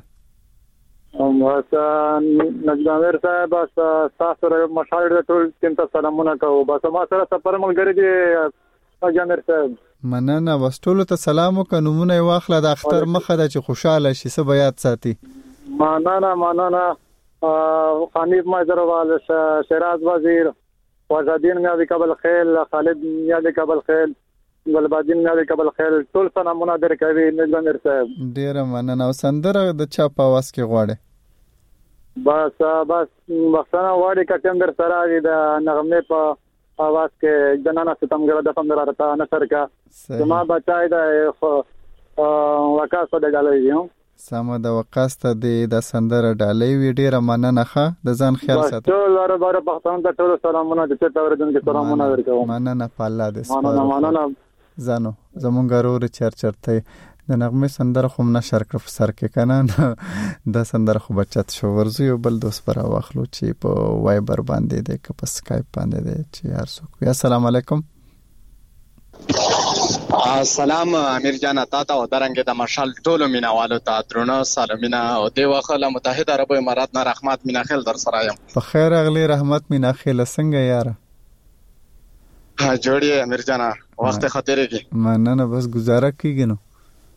نجیب امیر صاحب تاسو سره مشاهد ټول ټیم ته سلامونه کوو. بس ما سره سفر ملګری دی نجیب امیر صاحب. مننه. بس ټول ته سلام وکړو. واخله د اختر مخه د چې خوشاله شي سبا یاد ساتي. مننه خانیف مازروال شیراز وزیر وزادین میادی قبل خیل خالد میادی قبل خیل ګلبادین میادی قبل خیل ټول سلامونه درکوي نجیب امیر صاحب. ډیره مننه. سندره د چا په واس کې غواړي؟ بس بخښنه غواړي کچم در سره د نغمې په आवाज کې جنانا ستمګر د 15 رتا نصر کا زما بچای د وقاص د ډالۍ یو سم د وقاص ته د سندره ډالۍ وی ډیره مننه ښه د ځان خیال ساتئ. ټول لپاره پښتون ته ټول سلامونه د څه تورن کې سلامونه ورکوم. مننه په الله دې. مننه زانو زمونږ غرور چرچرته د نغمه سندره خو نشر کړ سر کې کنه د سندره خو بچت شو. ورزو یو بل دوست پر واخلو چې په وایبر باندې د ک په اسکایپ باندې د چې هر څوک. السلام علیکم. سلام امیر جان تاسو او درنګ د مشال ټولو مینوالو ته درنه سلامونه او د واخله متحده عرب امارات نه رحمت میناخیل در سره یم. په خیر اغلی رحمت میناخیل څنګه یاره؟ جوړی امیر جان وخت خاطرې کې. مننه. بس گزاره کیږي نو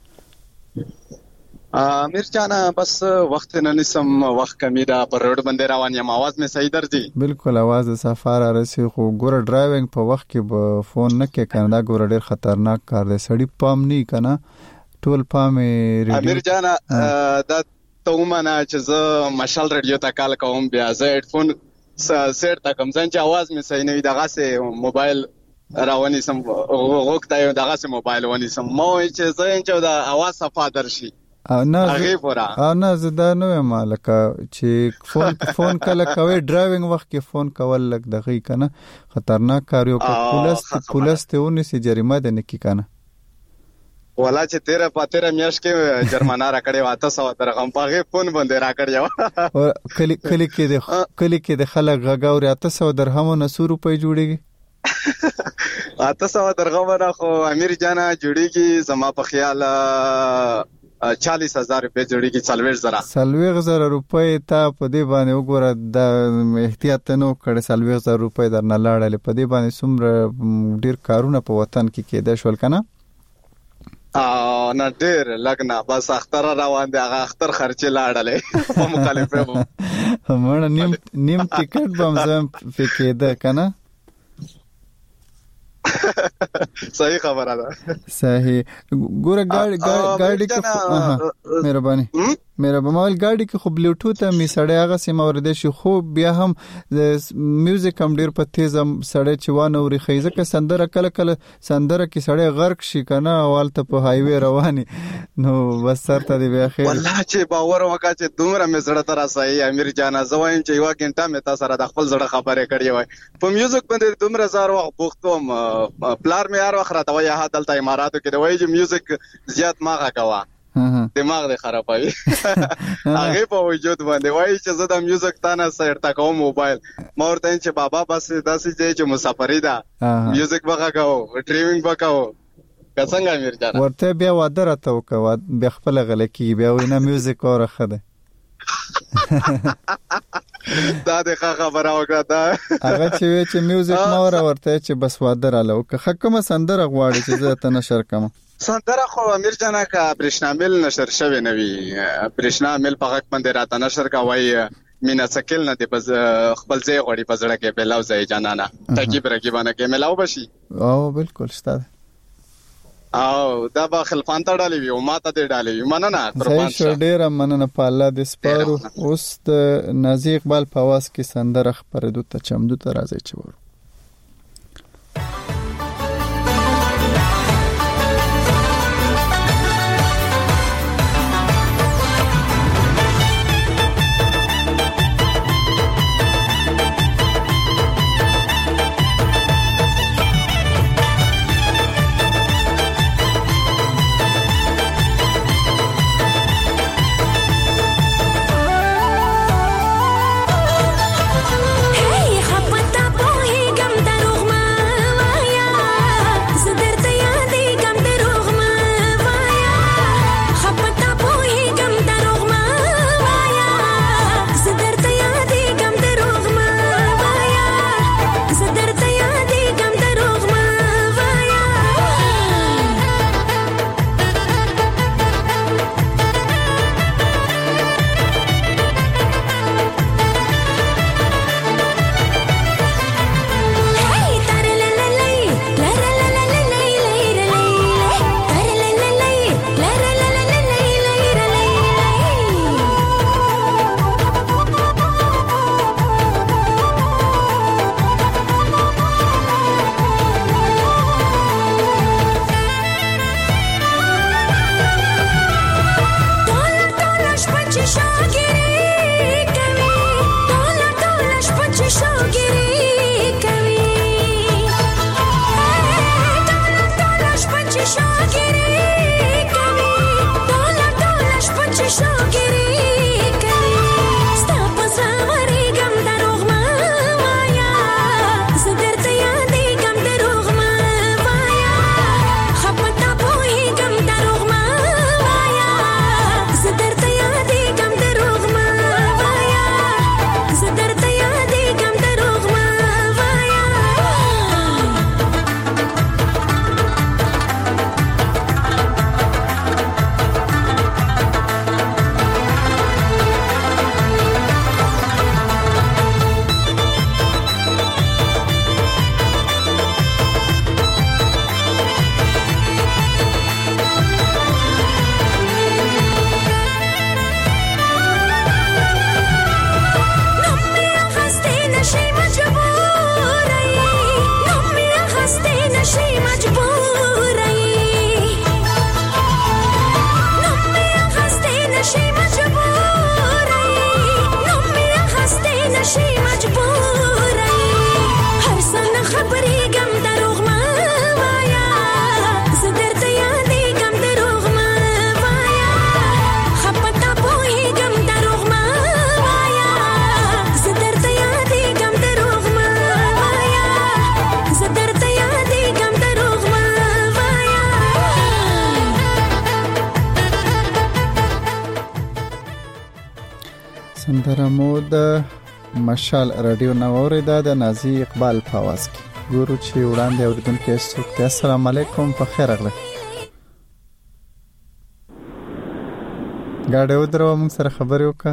امیر جان بس وخت نه نسم وخت کمی دا پر روډ باندې روان یم. आवाज مې صحیح درځي؟ بالکل आवाज د سفر راسي خو ګور ډرایوینګ په وخت کې به فون نه کې کنه دا ګور ډیر خطرناک کار دی. سړی پام نه کنه ټول پام ریډیو. امیر جان دا ته مانه چې زه مشال ریډیو ته کال کوم بیا زه هډفون سیټ تا کوم ځکه आवाज مې صحیح نه وي دغه سه موبایل راونی سم وګتای دغه سه موبایل ونی سم مو چې زه چې دا आवाज صفا درشي نه زدا نو مالک چې فون کله کوي ډرایوینګ وخت کې فون کول لګ دغه کنه خطرناک کار یو پولیس ته ونی سي جریمه ده نه کی کنه ولا چې 13 میاشت کې جرمانه راکړې واته سو درغم پاغه فون باندې راکړیو. کلی کې د خلک غاګاوري 800 درهم او 900 روپۍ جوړيږي. 800 درغم نه خو امیر جان جوړيږي زما په خیال 40,000 روپے جوړیږي. 40,000 روپے ته په دې باندې وګوره د احتیاط نو کړه. 40,000 روپے درنه لاړل په دې باندې څومره ډیر کارونه په وطن کې کېده شول کنه. نه ډیر لګنا بس اختر روان دی هغه اختر خرچه لاړلې په مخالفه مړ نیم ټیکټ بمزم فکېده کنه. صحیح خبره ده. صحیح ګوره ګاډي کې مهرباني مال ګاډي کې خو بلوټوث می سړی هغه سیمه ورده شي خو بیا هم میوزیک هم ډیر په تیز سړی چوانه وري خیزه کې سندره کله سندره کې سړی غرق شي کنه اولته په هایوي رواني نو بس سرته دی بیا خیر. والله چې باور وکړه چې دومره مې زړه تر صحیح امیر جان زوایم چې یو غنټه مې تاسو سره د خپل زړه خبرې کړې وای په میوزیک باندې دومره زار وخت بوختم پلار مې هر وخت راته وای هدلته اماراتو کې وای چې میوزیک زیات ماغه کوا دماغ دې خرابوي هغه په وجود باندې وای چې زه د میوزیک تانه سره تا کوم موبایل ما ورته چې بابا بس داسې چې مسافری ده میوزیک وکاو ډرایوینګ وکاو څنګه امیر جان ورته بیا واده راته وکړه بیا خپل غل کې بیا وینا میوزیک اوره خده دا د خبره وکړه دا هغه چې میوزیک مور ورته چې بس واده رااله او که کومه سندره غواړي چې زه ته نشر کوم سندره خو امیر جانا کا برشنامل نشر شوی نوی برشنامل په حق باندې راته نشر کوي مینا سکل نه دی بس خپل ځای غوړي په زړه کې بلاو ځای جانانا تکي برګيبانه کې ملاو بشي او بالکل ستاد او دا با خلفان ته ډالې وي او ماته دې ډالې وي مننه قربان شه ډېر مننه په الله دې سپارو اوس د نازي اقبال په आवाज کې سندره خبرېدو ته چمدو ته راځي چې ورو سندرمو د مشال رادیو نووري د نازي اقبال په आवाज کې ګورو چې وړاندې اوریدونکو څوک ته السلام علیکم په خیر راغلی ګاډه ودرو موږ سره خبرې وکړه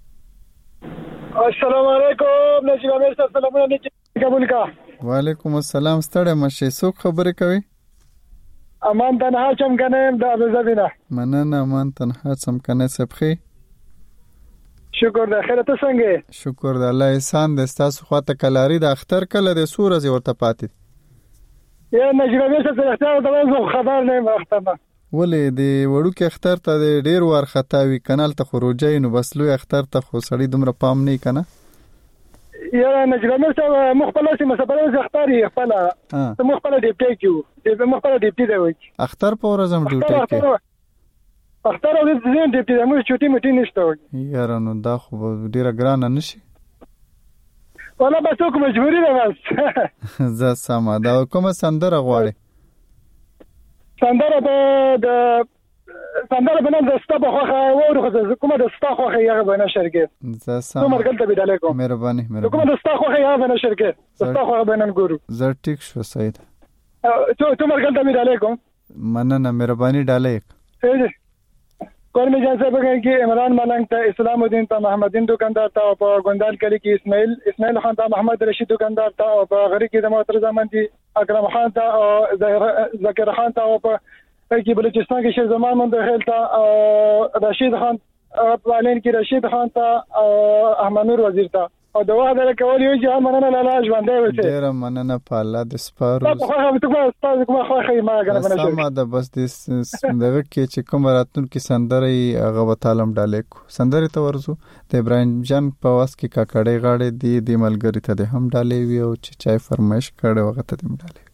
السلام علیکم نجیب امیر صاحب سلامونه قبول کا وعلیکم السلام ستړی مشه څوک خبرې کوي امان تنها چمکنه د ابوظبینا مننه امان تنها چمکنه سبخي شکر ده خیرته څنګه شکر ده الله احسان د تاسو خواته کلاری د اختر کله د سورز ورته پاتې یا نجیب امیر صاحب اختر د خبر نه وختمه ولې د وړو کې اختر ته ډیر وار خطاوي کانال ته خروجي نو بس لوی اختر ته خو سړی دومره پام نه کنه یا نجیب امیر صاحب مخبل سي مسبره اختر یې خپل مخبل ډیپټي کیو د مخبل ډیپټي دی وای اختر په ورځم ډیوټي کې اختر او د زین ډیپټي موږ چټي مټي نشته یاره نو دا خو ډیره ګرانه نشي ولا بس کوم مجبوری ده بس زه سم دا کومه سندره غواړي سندره د سندره بنام د ستا په خوخه وره کومه د ستا خوخه یې به نشر کې زه سم مرګل ته بداله کوم مهرباني کومه د ستا خوخه یې به نشر کې د ستا خوخه به نن ګورو زه ټیک شو سید تو مرګل ته بداله کوم مننه مهرباني ډاله کور می جان صاحب کې عمران ملنګ ته اسلام الدین ته محمد الدین دکاندار ته په ګوندال کلی کې اسماعیل خان ته محمد رشید دکاندار ته او په غری کې د محترم مندي اکرم خان ته او ذکر خان ته او په کې بلوچستان کې شیر زمان مند خیل ته رشید خان په لین کې رشید خان ته احمد نور وزیر ته او دوا د کول یو چې مننه لاله ژوندې وسه ډیر مننه په الله د سپارو خو هغه ته کومه خو ما غره بنه شو سم د بس د دغه کې چې کوم راتون کې سندره هغه وتالم ډالې کو سندره ته ورسو د ابراهیم جان په واس کې کاکړې غاړې دی ملګری ته هم ډالې وی او چې چای فرمایش کړي وخت ته هم ډالې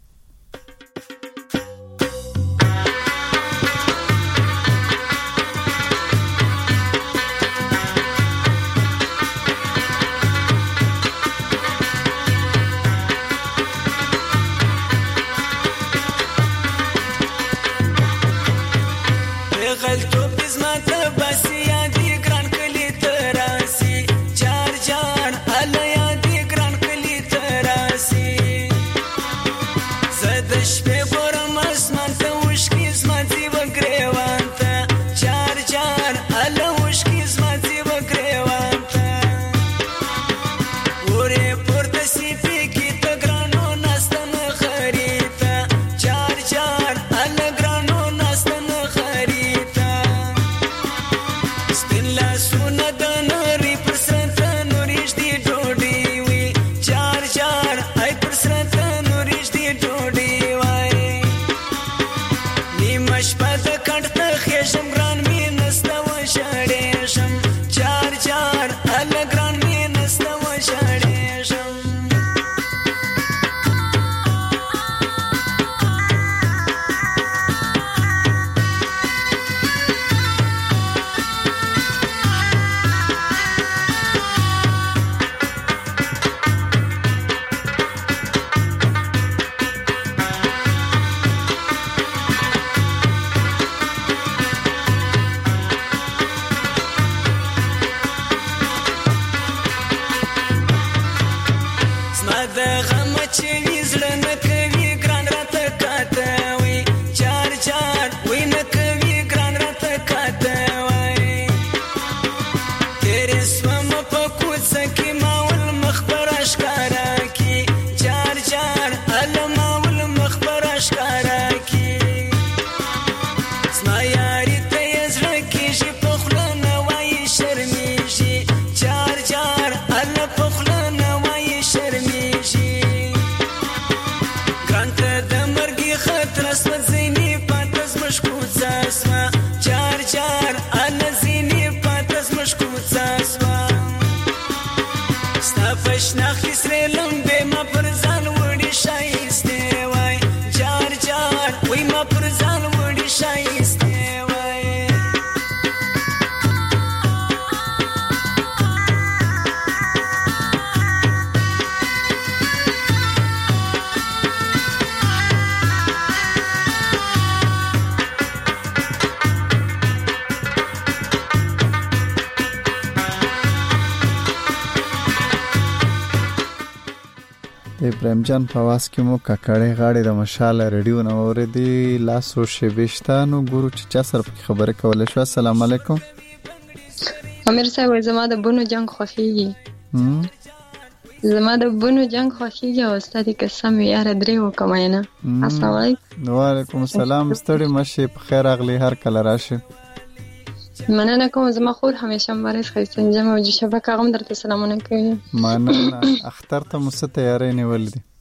ابراهیم جان په واس کې مو کاکړې غاړې د مشاله ریډیو نو اوریدي لاسو شبشتانو ګورو چې چا سره خبره کوله شو. السلام علیکم. امیر صاحب زما د بونو جنگ خوښیږي. زما د بونو جنگ خوښیږي او ستاسو قسم یاره درې وکماینه. السلام علیکم. وعلیکم السلام. ستړي مشه په خیر اغلی هر کله راشه. مننه کوم. زما خور همیشه مبارک خیسته جمع او شبکه غم درته سلامونه کوي. مننه. اختر ته مو څه تیاری نیولې دي؟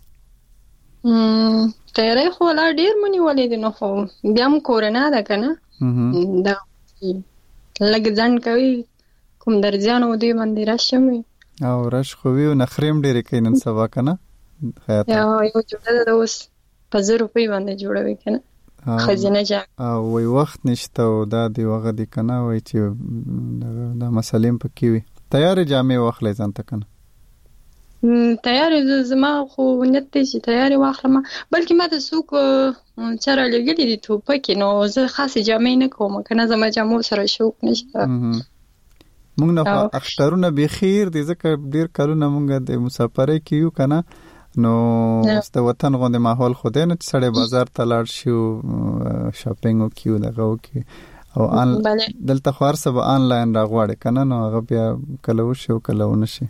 تیاری خو لا ډیر مونږ ولې دي نو خو بیا هم کورونا ده کنه دا لګ ځان کوي کوم درځان و دې باندې راشم او رش خو ویو نخریم ډیر کینن سبا کنه خیاط یو جوړه ده اوس په 0 روپۍ باندې جوړوي کنه خزینه جا او وی وخت نشته او دا دی وغه دی کنه وای چې دا مسلیم پکې وي تیار جامې واخلې ځان ته کنه تیار زما خو نیت دی چې تیار واخلم، بلکې ما د څوک چاره لګلې دي ټوپکې، نو زه خاصې جامې نه کوم، کنه زما جامو سره شوق نشته. مونږ نه اخترونه به خیر دي، ځکه ډیر کلونه مونږ د مسافرۍ کیو کنه، نو د وطن غونډه ماحول خو دې نه چې سړی بازار ته لاړ شي او شاپینګ وکيو دغه وکي، او دلته خو هر څه به آنلاین راغواړي کنه، نو هغه بیا کله وشي او کله ونشي.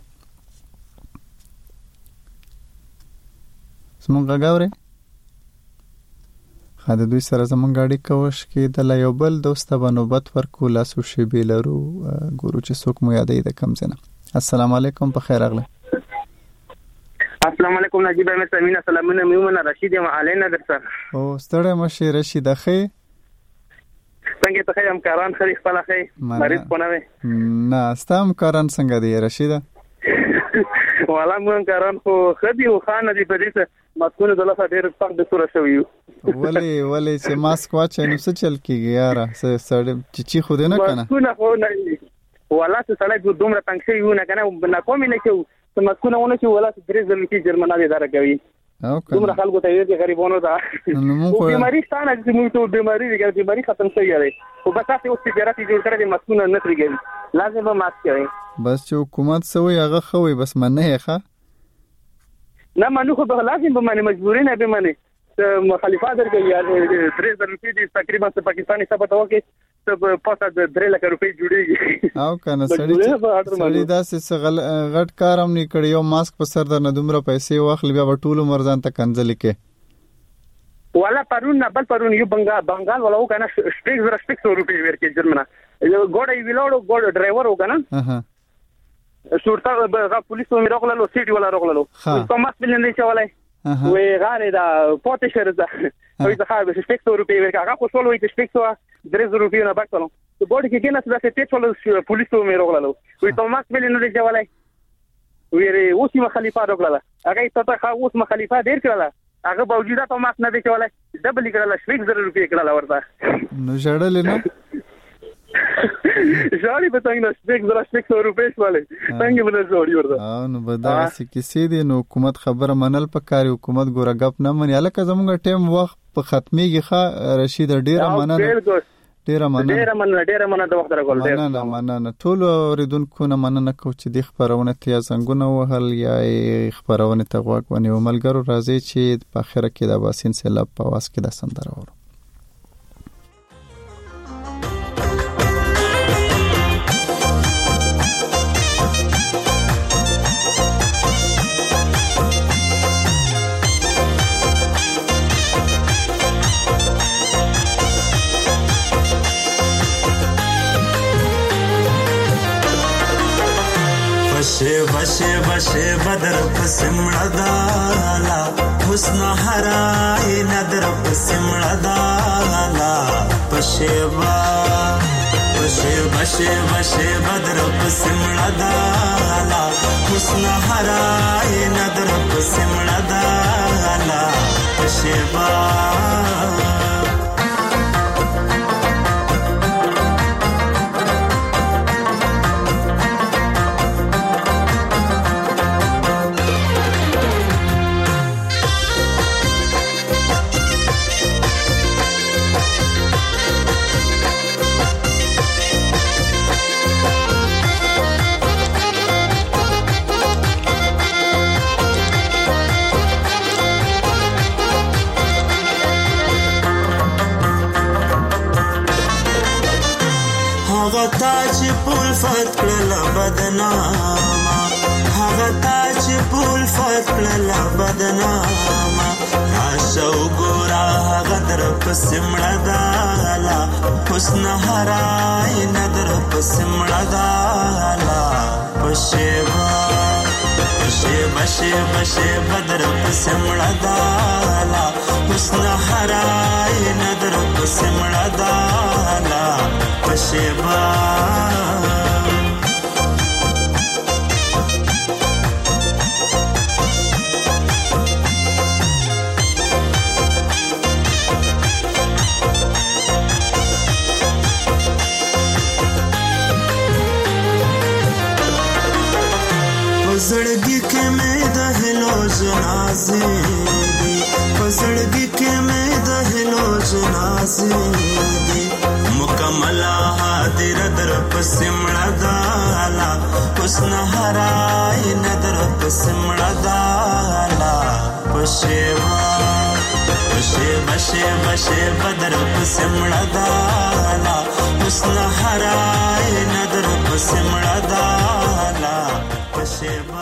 زمونږ غاوري خاله دوی سره زمونږ اړیکه کوش کې د یو بل دوست به نوبت ورکو لاسو شی بیلرو ګورو چې څوک مو یادې د کم زنه. السلام علیکم، په خیر اغله. السلام علیکم نجیب احمد سمین، سلامونه میومن رشید یم علینا در سره. او ستړی مشه رشید اخی څنګه ته هم کاران خري خپل اخی مریض پونه نه استام کاران څنګه دی رشید؟ والا مون کاران خو خدي او خان دي په دې څه مسکونه دلته ډېر پاک د سور شوی ولی چې ماسک واچې نو څه چل کیږي یاره سړی چې خو دې نه کنه مسکونه خو نه والا څه سړی دومره تنګ شي نه کنه نه کومې نه کېو څه مسکونه ونه چې والا درې ځل کې جرمنه دي درګوي دومره خلکو ته یې غریبونو دا او بیماری ستانه چې موږ ته بیماری ختم شي یاره او بس تاسو اوس چې راځي جوړ کړی مسکونه نه ترګي لازم به ماسک کوي بس چې حکومت سوی هغه خوي بس منه ښه نه منو خو به لازم به منه مجبورین به منه مخالفت درګي یاره 3000 روپۍ دي تقریبا پاکستاني ثبت وکي ته پاسه 3 لک روپۍ جوړيږي او کنه سړی داسې غټ کارم نه کړی یو ماسک په سر در نه دومره پیسې واخلې بیا ټول مرزان ته کنځل کې والا پرون یو بنگال ولا وکنه 600 روپۍ ورکې جرمنه ګوډه ویلوړو ګوډ ډرایور وکنه شورتا پولیس مې راغلو سیټي ولا راغلو کومه بلنه چولای وې غاره دا پاتې شرزه وې ځخه 600 روپۍ ورکې هغه خو ټول وې 600 300 روپۍ نه باکلو ته ګوډ کې کنه څه ته ټول پولیس مې راغلو وې کومه بلنه چولای وې اوس مخالفه راغله هغه ته اوس مخالفه ډیر کړله هغه باوجود ته ماس نه دی کولای ډبل کړل 600 روپۍ کړل ورته نو جړل نه جاري به څنګه 600 روپۍ شولې څنګه بل جوړي ورته نو بداسي کیسې دي نو حکومت خبره منل پکاري حکومت ګوره غپ نه مني الکه زموږ ټیم وخت په ختميږي ښه رشید ډیره مننه ډیره مننه د وخت راغول ډیره مننه ټول اوریدونکو نه مننه کو چې د خبرونه ته څنګه وهل یا خبرونه ته غوږ ونیو ملګرو راځي چې په اخره کې د باسین سیلاب په واس کې د سندره ورو بشه بدر پسمړه دالا حسن هراي ندر پسمړه دالا بشه بدر پسمړه دالا حسن هراي ندر پسمړه دالا بشه تاج پول فتکل بدناما هغه تاج پول فتکل بدناما راشو ګورا هغه در پسمړه دالا حسن هراي ندر پسمړه دالا بشه بدر پسمړه دالا حسن هراي ندر پسمړه دالا بشه زړګي کې مې د هلو جنازې دي پزړګي کې مې د هلو جنازې دي مکمل حاضر در پسمړه دالا حسن هراي نظر پسمړه دالا پشوا بشه بدر پسمړه دالا حسن هراي نظر پسمړه دالا پشوا